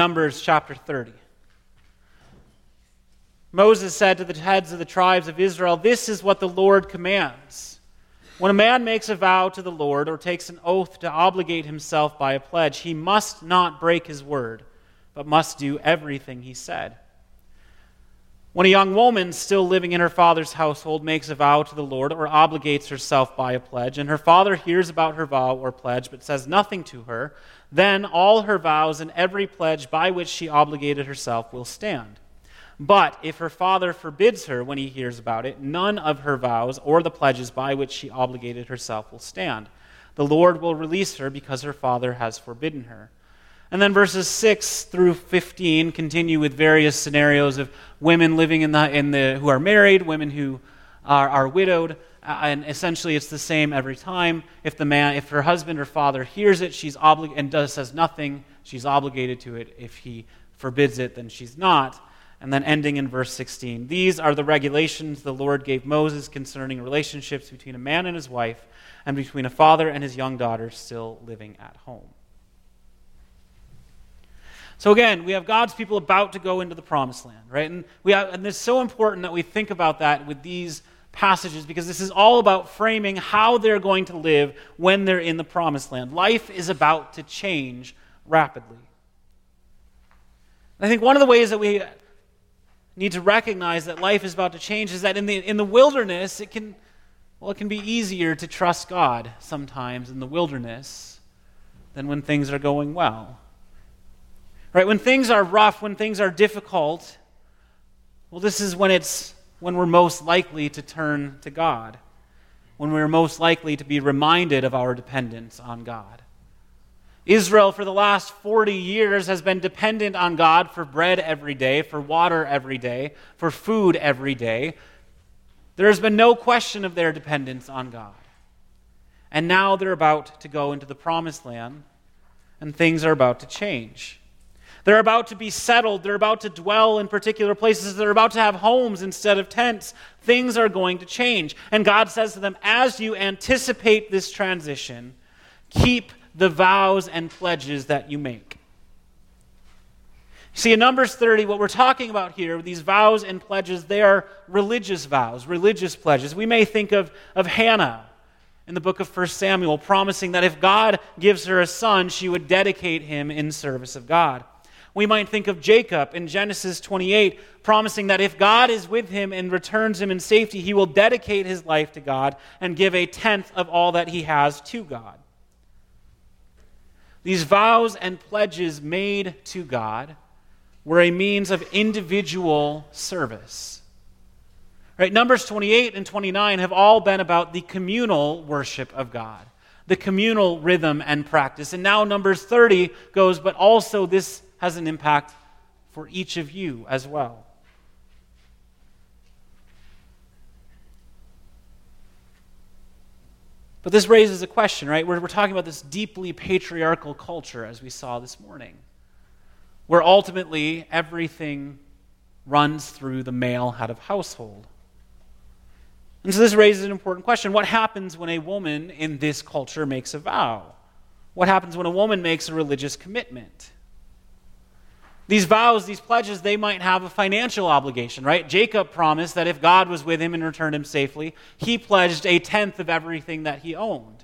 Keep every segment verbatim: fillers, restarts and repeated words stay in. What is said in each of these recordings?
Numbers chapter thirty. Moses said to the heads of the tribes of Israel, "This is what the Lord commands. When a man makes a vow to the Lord or takes an oath to obligate himself by a pledge, he must not break his word, but must do everything he said. When a young woman still living in her father's household makes a vow to the Lord or obligates herself by a pledge, and her father hears about her vow or pledge but says nothing to her, then all her vows and every pledge by which she obligated herself will stand. But if her father forbids her when he hears about it, none of her vows or the pledges by which she obligated herself will stand. The Lord will release her because her father has forbidden her." And then verses six through fifteen continue with various scenarios of women living in the in the who are married, women who are, are widowed, uh, and essentially it's the same every time. If the man, if her husband or father hears it, she's obli- and does says nothing, she's obligated to it. If he forbids it, then she's not. And then ending in verse sixteen, "These are the regulations the Lord gave Moses concerning relationships between a man and his wife, and between a father and his young daughter still living at home." So again, we have God's people about to go into the promised land, right? And we have, and it's so important that we think about that with these passages, because this is all about framing how they're going to live when they're in the promised land. Life is about to change rapidly. And I think one of the ways that we need to recognize that life is about to change is that in the in the wilderness, it can well, it can be easier to trust God sometimes in the wilderness than when things are going well. Right? When things are rough, when things are difficult, well, this is when it's when we're most likely to turn to God, when we're most likely to be reminded of our dependence on God. Israel, for the last forty years, has been dependent on God for bread every day, for water every day, for food every day. There has been no question of their dependence on God. And now they're about to go into the promised land, and things are about to change. They're about to be settled. They're about to dwell in particular places. They're about to have homes instead of tents. Things are going to change. And God says to them, as you anticipate this transition, keep the vows and pledges that you make. See, in Numbers thirty, what we're talking about here, these vows and pledges, they are religious vows, religious pledges. We may think of, of Hannah in the book of First Samuel, promising that if God gives her a son, she would dedicate him in service of God. We might think of Jacob in Genesis twenty-eight, promising that if God is with him and returns him in safety, he will dedicate his life to God and give a tenth of all that he has to God. These vows and pledges made to God were a means of individual service. Right? Numbers twenty-eight and twenty-nine have all been about the communal worship of God, the communal rhythm and practice. And now Numbers thirty goes, but also this has an impact for each of you as well. But this raises a question, right? We're, we're talking about this deeply patriarchal culture, as we saw this morning, where ultimately everything runs through the male head of household. And so this raises an important question. What happens when a woman in this culture makes a vow? What happens when a woman makes a religious commitment? These vows, these pledges, they might have a financial obligation, right? Jacob promised that if God was with him and returned him safely, he pledged a tenth of everything that he owned.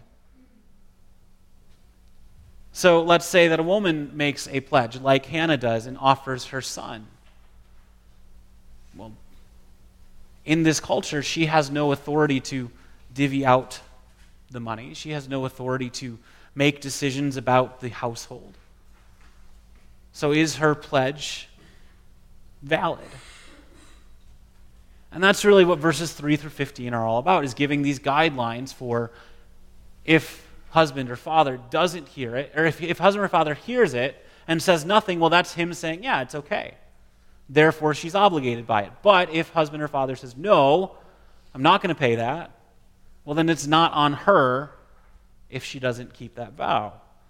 So let's say that a woman makes a pledge, like Hannah does, and offers her son. Well, in this culture, she has no authority to divvy out the money. She has no authority to make decisions about the household. So is her pledge valid? And that's really what verses three through fifteen are all about, is giving these guidelines for if husband or father doesn't hear it, or if, if husband or father hears it and says nothing, well, that's him saying, yeah, it's okay. Therefore, she's obligated by it. But if husband or father says, no, I'm not going to pay that, well, then it's not on her if she doesn't keep that vow.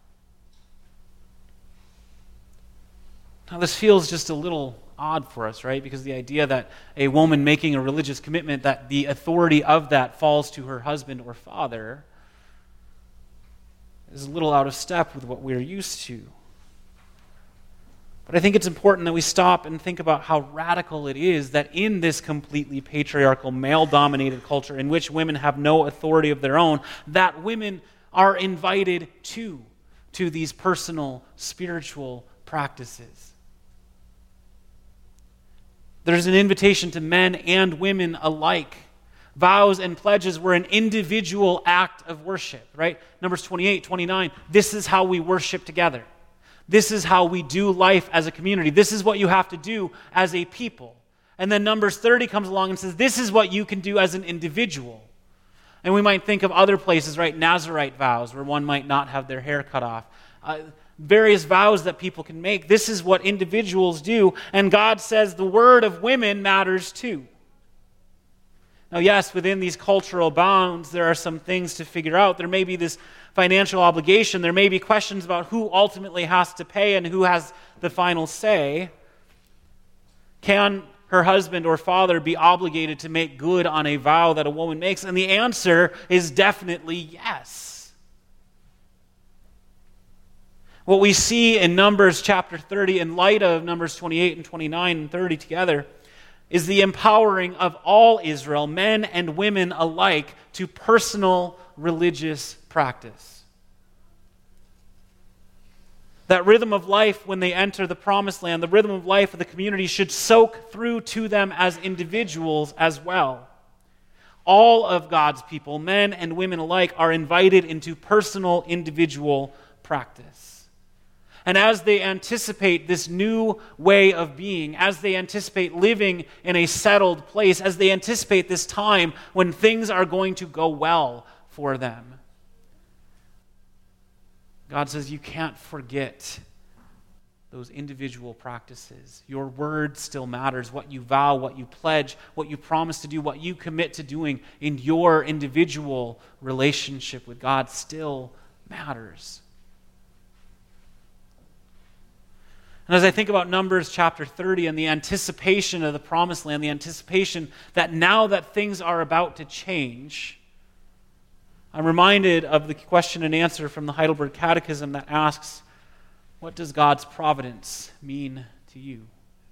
Now, this feels just a little odd for us, right? Because the idea that a woman making a religious commitment, that the authority of that falls to her husband or father, is a little out of step with what we're used to. But I think it's important that we stop and think about how radical it is that in this completely patriarchal, male-dominated culture in which women have no authority of their own, that women are invited to, to these personal, spiritual practices. There's an invitation to men and women alike. Vows and pledges were an individual act of worship, right? Numbers twenty-eight, twenty-nine, this is how we worship together. This is how we do life as a community. This is what you have to do as a people. And then Numbers thirty comes along and says, this is what you can do as an individual. And we might think of other places, right? Nazirite vows, where one might not have their hair cut off. Uh, various vows that people can make. This is what individuals do. And God says the word of women matters too. Now, yes, within these cultural bounds, there are some things to figure out. There may be this financial obligation. There may be questions about who ultimately has to pay and who has the final say. Can her husband or father be obligated to make good on a vow that a woman makes? And the answer is definitely yes. What we see in Numbers chapter thirty, in light of Numbers twenty-eight and twenty-nine and thirty together, is the empowering of all Israel, men and women alike, to personal religious practice. That rhythm of life when they enter the promised land, the rhythm of life of the community should soak through to them as individuals as well. All of God's people, men and women alike, are invited into personal, individual practice. And as they anticipate this new way of being, as they anticipate living in a settled place, as they anticipate this time when things are going to go well for them, God says you can't forget those individual practices. Your word still matters. What you vow, what you pledge, what you promise to do, what you commit to doing in your individual relationship with God still matters. And as I think about Numbers chapter thirty and the anticipation of the promised land, the anticipation that now that things are about to change, I'm reminded of the question and answer from the Heidelberg Catechism that asks, what does God's providence mean to you?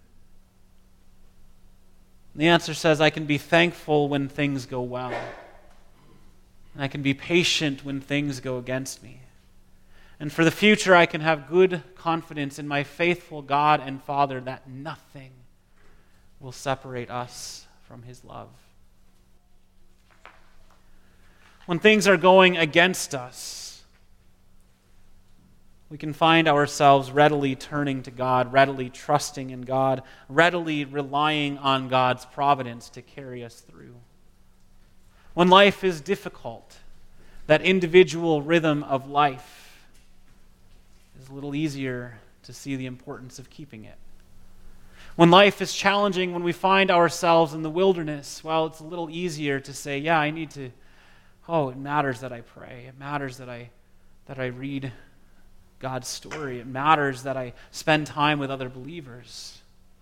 And the answer says, I can be thankful when things go well. And I can be patient when things go against me. And for the future, I can have good confidence in my faithful God and Father that nothing will separate us from His love. When things are going against us, we can find ourselves readily turning to God, readily trusting in God, readily relying on God's providence to carry us through. When life is difficult, that individual rhythm of life, it's a little easier to see the importance of keeping it. When life is challenging, when we find ourselves in the wilderness, well, it's a little easier to say, yeah, I need to, oh, it matters that I pray. It matters that I that I read God's story. It matters that I spend time with other believers.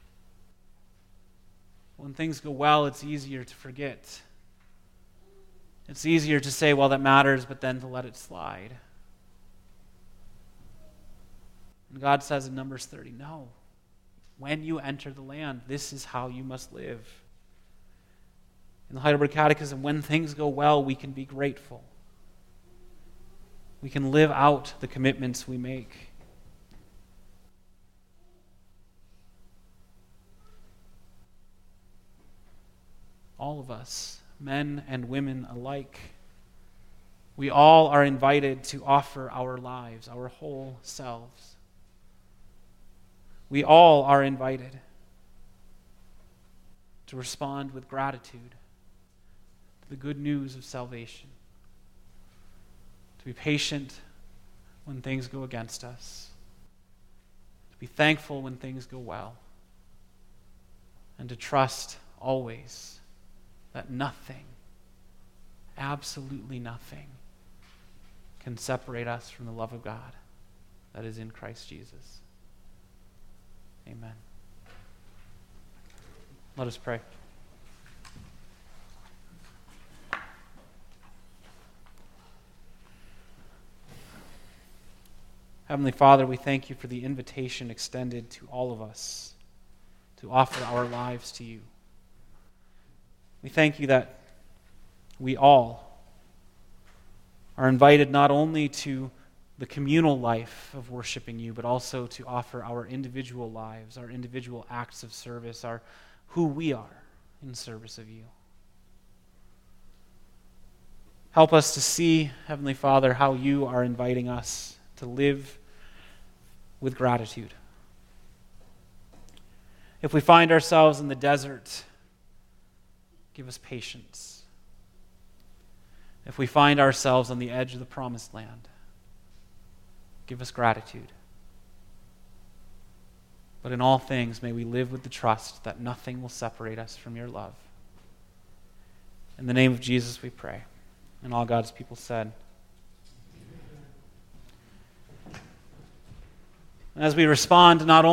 When things go well, it's easier to forget. It's easier to say, well, that matters, but then to let it slide. And God says in Numbers thirty, no. When you enter the land, this is how you must live. In the Heidelberg Catechism, when things go well, we can be grateful. We can live out the commitments we make. All of us, men and women alike, we all are invited to offer our lives, our whole selves. We all are invited to respond with gratitude to the good news of salvation, to be patient when things go against us, to be thankful when things go well, and to trust always that nothing, absolutely nothing, can separate us from the love of God that is in Christ Jesus. Amen. Let us pray. Heavenly Father, we thank you for the invitation extended to all of us to offer our lives to you. We thank you that we all are invited not only to the communal life of worshiping you, but also to offer our individual lives, our individual acts of service, our who we are in service of you. Help us to see, Heavenly Father, how you are inviting us to live with gratitude. If we find ourselves in the desert, give us patience. If we find ourselves on the edge of the promised land, give us gratitude. But in all things, may we live with the trust that nothing will separate us from your love. In the name of Jesus we pray. And all God's people said. As we respond not only